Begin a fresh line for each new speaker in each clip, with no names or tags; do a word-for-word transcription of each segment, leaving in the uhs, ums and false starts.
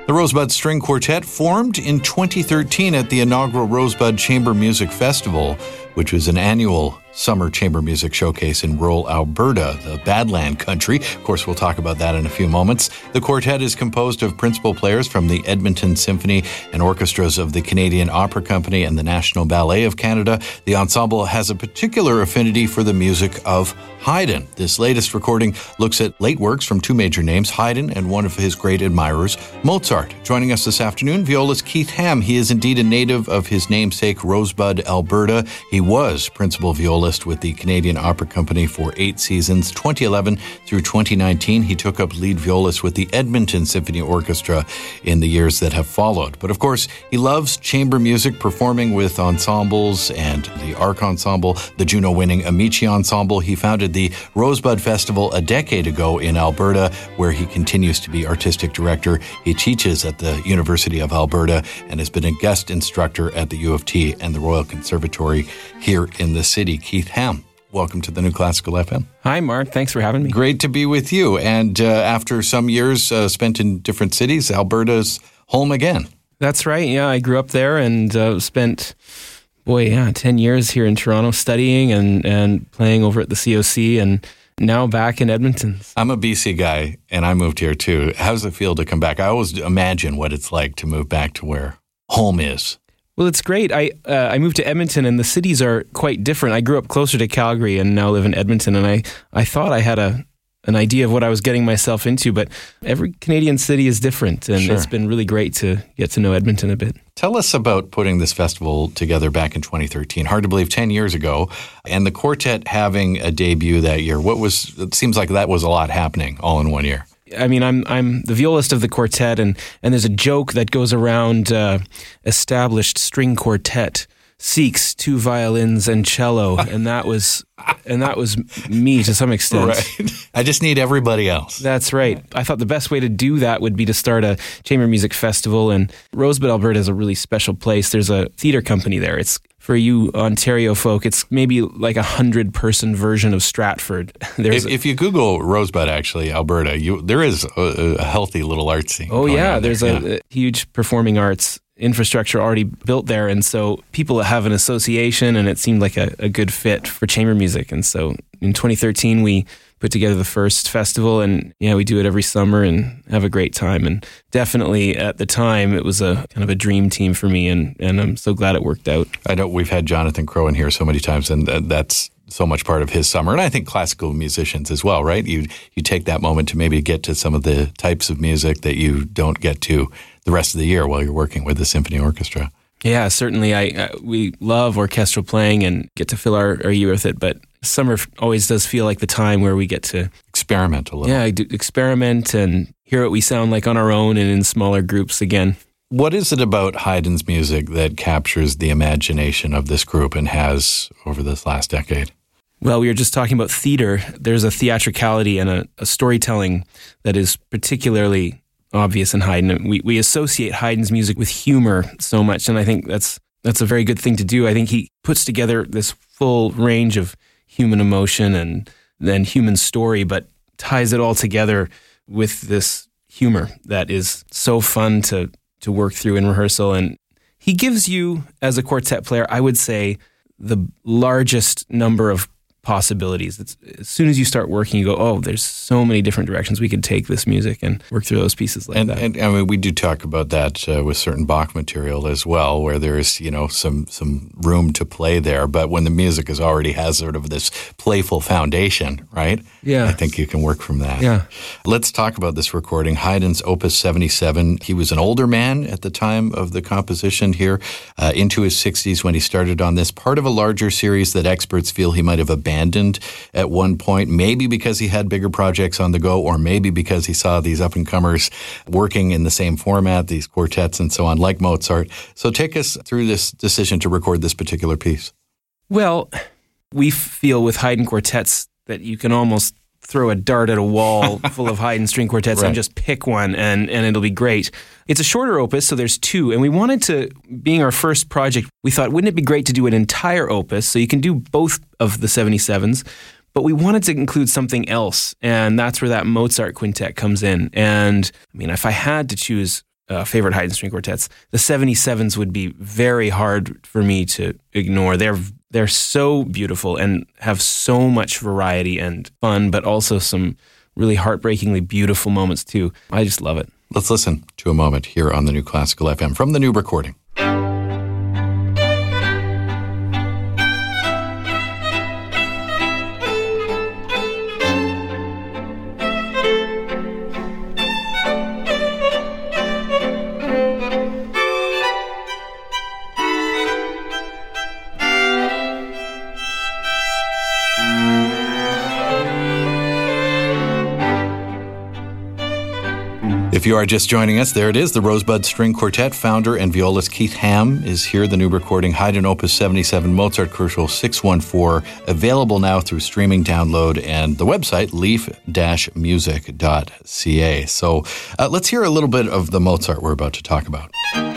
The Rosebud String Quartet formed in twenty thirteen at the inaugural Rosebud Chamber Music Festival, which was an annual summer chamber music showcase in rural Alberta, the Badland country. Of course, we'll talk about that in a few moments. The quartet is composed of principal players from the Edmonton Symphony and orchestras of the Canadian Opera Company and the National Ballet of Canada. The ensemble has a particular affinity for the music of Haydn. This latest recording looks at late works from two major names, Haydn and one of his great admirers, Mozart. Joining us this afternoon, violist Keith Ham. He is indeed a native of his namesake, Rosebud, Alberta. He was principal violist with the Canadian Opera Company for eight seasons, twenty eleven through twenty nineteen. He took up lead violist with the Edmonton Symphony Orchestra in the years that have followed. But of course, he loves chamber music, performing with ensembles and the Arc Ensemble, the Juno-winning Amici Ensemble. He founded the Rosebud Festival a decade ago in Alberta, where he continues to be artistic director. He teaches at the University of Alberta and has been a guest instructor at the U of T and the Royal Conservatory here in the city. Keith Ham, welcome to the New Classical F M.
Hi, Mark. Thanks for having me.
Great to be with you. And uh, after some years uh, spent in different cities, Alberta's home again.
That's right. Yeah, I grew up there and uh, spent, boy, yeah, ten years here in Toronto studying and, and playing over at the C O C, and now back in Edmonton.
I'm a B C guy, and I moved here too. How does it feel to come back? I always imagine what it's like to move back to where home is.
Well, it's great. I uh, I moved to Edmonton, and the cities are quite different. I grew up closer to Calgary and now live in Edmonton, and I, I thought I had a an idea of what I was getting myself into, but every Canadian city is different, and sure. It's been really great to get to know Edmonton a bit.
Tell us about putting this festival together back in twenty thirteen. Hard to believe, ten years ago, and the quartet having a debut that year. What was? It seems like that was a lot happening all in one year.
I mean, I'm I'm the violist of the quartet, and, and there's a joke that goes around, uh, established string quartet seeks two violins and cello, and that was and that was me to some extent.
Right. I just need everybody else.
That's right. I thought the best way to do that would be to start a chamber music festival, and Rosebud, Alberta is a really special place. There's a theater company there. It's for you Ontario folk, it's maybe like a hundred-person version of Stratford.
There's if, a, if you Google Rosebud, actually, Alberta, you there is a, a healthy little art scene.
Oh, yeah. There's
there.
a,
yeah.
a huge performing arts infrastructure already built there, and so people have an association, and it seemed like a, a good fit for chamber music. And so in twenty thirteen, we put together the first festival, and yeah, we do it every summer and have a great time. And definitely at the time, it was a kind of a dream team for me, and, and I'm so glad it worked out.
I know we've had Jonathan Crow in here so many times, and that's so much part of his summer. And I think classical musicians as well, right? You you take that moment to maybe get to some of the types of music that you don't get to the rest of the year while you're working with the symphony orchestra.
Yeah, certainly. I uh, we love orchestral playing and get to fill our, our year with it, but summer always does feel like the time where we get to
experiment a little.
Yeah, do experiment and hear what we sound like on our own and in smaller groups again.
What is it about Haydn's music that captures the imagination of this group and has over this last decade?
Well, we were just talking about theater. There's a theatricality and a, a storytelling that is particularly obvious in Haydn. We we associate Haydn's music with humor so much, and I think that's that's a very good thing to do. I think he puts together this full range of human emotion and then human story, but ties it all together with this humor that is so fun to to work through in rehearsal. And he gives you, as a quartet player, I would say, the largest number of possibilities. It's, as soon as you start working, you go, oh, there's so many different directions we could take this music and work through those pieces like
and,
that.
And I mean, we do talk about that uh, with certain Bach material as well, where there's, you know, some some room to play there. But when the music is already has sort of this playful foundation, right?
Yeah.
I think you can work from that.
Yeah.
Let's talk about this recording, Haydn's Opus seventy-seven. He was an older man at the time of the composition here, uh, into his sixties when he started on this, part of a larger series that experts feel he might have abandoned at one point, maybe because he had bigger projects on the go, or maybe because he saw these up-and-comers working in the same format, these quartets and so on, like Mozart. So take us through this decision to record this particular piece.
Well, we feel with Haydn quartets that you can almost throw a dart at a wall full of Haydn string quartets right. and just pick one, and, and it'll be great. It's a shorter opus, so there's two. And we wanted to, being our first project, we thought, wouldn't it be great to do an entire opus? So you can do both of the seventy-sevens, but we wanted to include something else. And that's where that Mozart quintet comes in. And I mean, if I had to choose uh, favorite Haydn string quartets. The seventy-sevens would be very hard for me to ignore. They're they're so beautiful and have so much variety and fun, but also some really heartbreakingly beautiful moments too. I just love it.
Let's listen to a moment here on the New Classical F M from the new recording. If you are just joining us, there it is, the Rosebud String Quartet. Founder and violist Keith Ham is here, the new recording, Haydn Opus seventy-seven, Mozart Crucial six one four, available now through streaming download and the website, leaf dash music dot c a. So uh, let's hear a little bit of the Mozart we're about to talk about.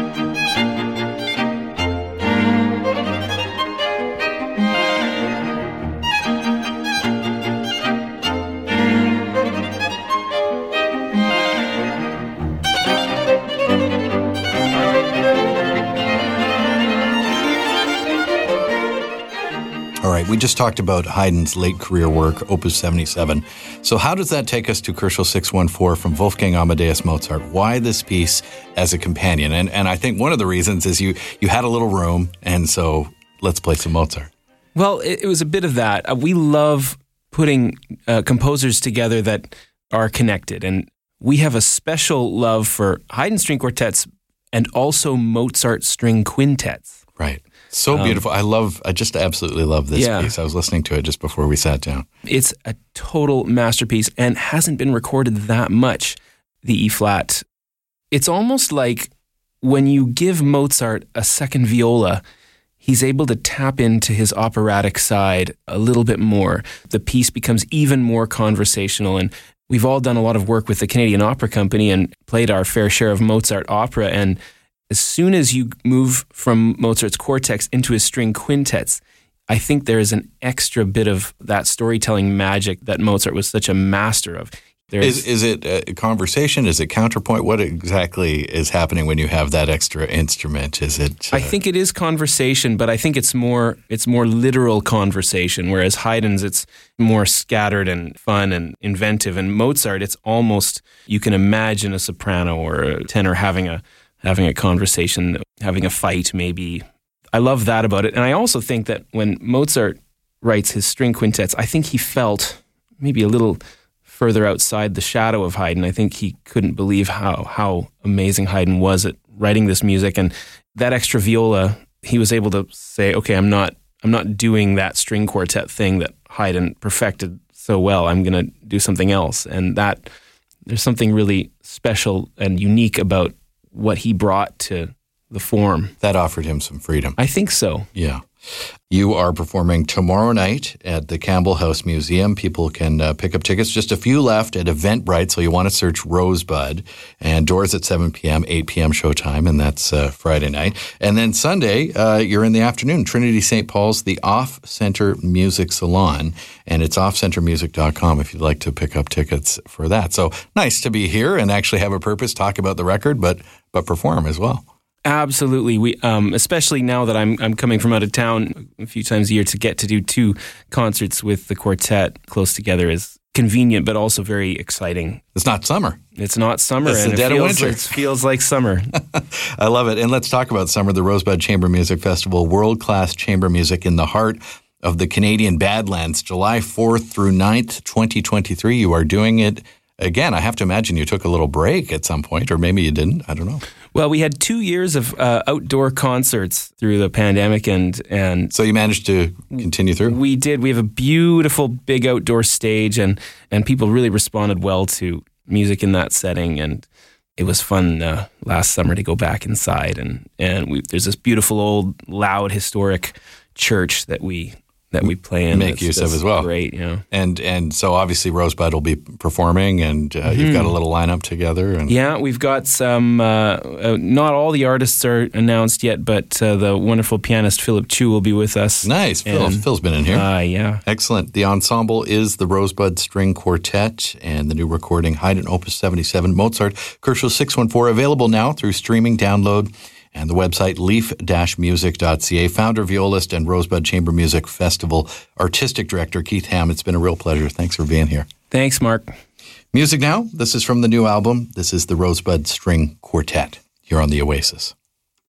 All right, we just talked about Haydn's late career work, Opus seventy-seven. So how does that take us to Crucial six one four from Wolfgang Amadeus Mozart? Why this piece as a companion? And and I think one of the reasons is you you had a little room, and so let's play some Mozart.
Well, it, it was a bit of that. Uh, we love putting uh, composers together that are connected, and we have a special love for Haydn string quartets and also Mozart string quintets.
Right. So beautiful. Um, I love, I just absolutely love this yeah. piece. I was listening to it just before we sat down.
It's a total masterpiece and hasn't been recorded that much, the E-flat. It's almost like when you give Mozart a second viola, he's able to tap into his operatic side a little bit more. The piece becomes even more conversational, and we've all done a lot of work with the Canadian Opera Company and played our fair share of Mozart opera, and as soon as you move from Mozart's quartets into his string quintets, I think there is an extra bit of that storytelling magic that Mozart was such a master of.
Is, is it a conversation? Is it counterpoint? What exactly is happening when you have that extra instrument? Is it? Uh...
I think it is conversation, but I think it's more it's more literal conversation, whereas Haydn's, it's more scattered and fun and inventive. And Mozart, it's almost, you can imagine a soprano or a tenor having a having a conversation, having a fight maybe. I love that about it. And I also think that when Mozart writes his string quintets, I think he felt maybe a little further outside the shadow of Haydn. I think he couldn't believe how how amazing Haydn was at writing this music. And that extra viola, he was able to say, okay, I'm not I'm not doing that string quartet thing that Haydn perfected so well. I'm going to do something else. And that there's something really special and unique about what he brought to the form.
That offered him some freedom.
I think so.
Yeah. You are performing tomorrow night at the Campbell House Museum. People can uh, pick up tickets. Just a few left at Eventbrite, so you want to search Rosebud. And doors at seven p.m., eight p.m. showtime, and that's uh, Friday night. And then Sunday, uh, you're in the afternoon. Trinity Saint Paul's, the Off Center Music Salon, and it's off center music dot com if you'd like to pick up tickets for that. So nice to be here and actually have a purpose, talk about the record, but but perform as well.
Absolutely. We, um, especially now that I'm I'm coming from out of town a few times a year, to get to do two concerts with the quartet close together is convenient, but also very exciting.
It's not summer.
It's not summer.
It's
and
the dead
it feels,
of winter.
It feels like summer.
I love it. And let's talk about summer, the Rosebud Chamber Music Festival, world-class chamber music in the heart of the Canadian Badlands, July fourth through ninth, twenty twenty-three. You are doing it again. I have to imagine you took a little break at some point, or maybe you didn't. I don't know.
Well, we had two years of uh, outdoor concerts through the pandemic, and and
so you managed to continue through?
We did. We have a beautiful big outdoor stage, and and people really responded well to music in that setting, and it was fun uh, last summer to go back inside, and and we, there's this beautiful old loud historic church that we that we play in.
Make
that's,
use
that's
of as well.
Great, yeah.
And and so obviously Rosebud will be performing, and uh, mm-hmm. you've got a little lineup together. And
yeah, we've got some. Uh, uh, not all the artists are announced yet, but uh, the wonderful pianist Philip Chu will be with us.
Nice, Phil.
And,
Phil's been in here.
Uh, yeah,
excellent. The ensemble is the Rosebud String Quartet, and the new recording Haydn Opus seventy-seven Mozart Kershaw six one four, available now through streaming download. And the website, leaf dash music dot c a. Founder, violist, and Rosebud Chamber Music Festival Artistic Director Keith Ham. It's been a real pleasure. Thanks for being here.
Thanks, Mark.
Music now. This is from the new album. This is the Rosebud String Quartet here on The Oasis.